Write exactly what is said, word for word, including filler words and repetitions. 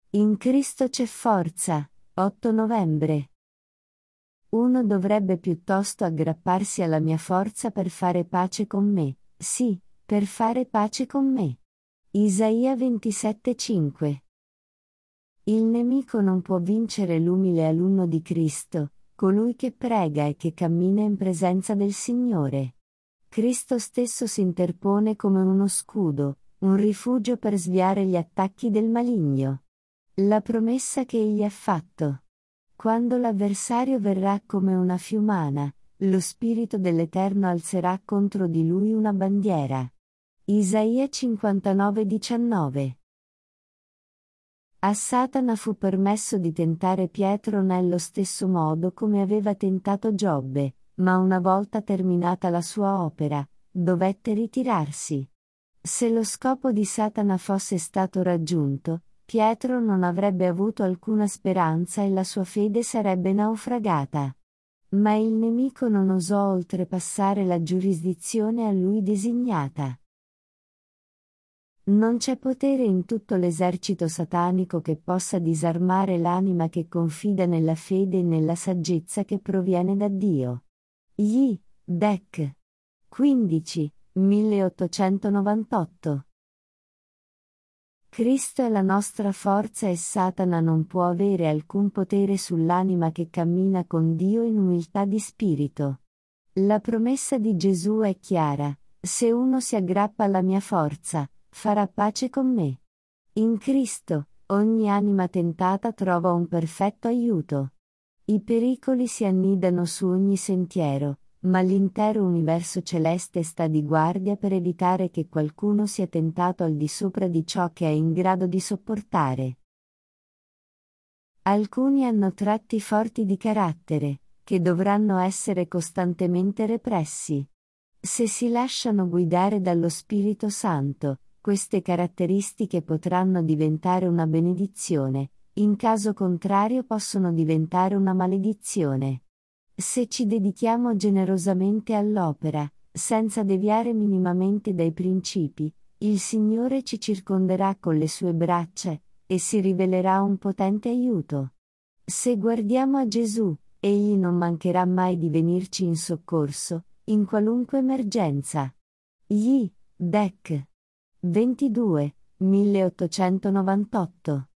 In Cristo c'è forza. otto novembre. Uno dovrebbe piuttosto aggrapparsi alla mia forza per fare pace con me, sì, per fare pace con me. Isaia ventisette cinque. Il nemico non può vincere l'umile alunno di Cristo, colui che prega e che cammina in presenza del Signore. Cristo stesso si interpone come uno scudo, un rifugio per sviare gli attacchi del maligno. La promessa che egli ha fatto. Quando l'avversario verrà come una fiumana, lo Spirito dell'Eterno alzerà contro di lui una bandiera. Isaia cinquantanove diciannove. A Satana fu permesso di tentare Pietro nello stesso modo come aveva tentato Giobbe, ma una volta terminata la sua opera, dovette ritirarsi. Se lo scopo di Satana fosse stato raggiunto, Pietro non avrebbe avuto alcuna speranza e la sua fede sarebbe naufragata. Ma il nemico non osò oltrepassare la giurisdizione a lui designata. Non c'è potere in tutto l'esercito satanico che possa disarmare l'anima che confida nella fede e nella saggezza che proviene da Dio. Gli Dec. quindici, milleottocentonovantotto. Cristo è la nostra forza e Satana non può avere alcun potere sull'anima che cammina con Dio in umiltà di spirito. La promessa di Gesù è chiara: se uno si aggrappa alla mia forza, farà pace con me. In Cristo, ogni anima tentata trova un perfetto aiuto. I pericoli si annidano su ogni sentiero, ma l'intero universo celeste sta di guardia per evitare che qualcuno sia tentato al di sopra di ciò che è in grado di sopportare. Alcuni hanno tratti forti di carattere, che dovranno essere costantemente repressi. Se si lasciano guidare dallo Spirito Santo, queste caratteristiche potranno diventare una benedizione, in caso contrario possono diventare una maledizione. Se ci dedichiamo generosamente all'opera, senza deviare minimamente dai principi, il Signore ci circonderà con le sue braccia, e si rivelerà un potente aiuto. Se guardiamo a Gesù, Egli non mancherà mai di venirci in soccorso, in qualunque emergenza. Gli Dec. ventidue, milleottocentonovantotto.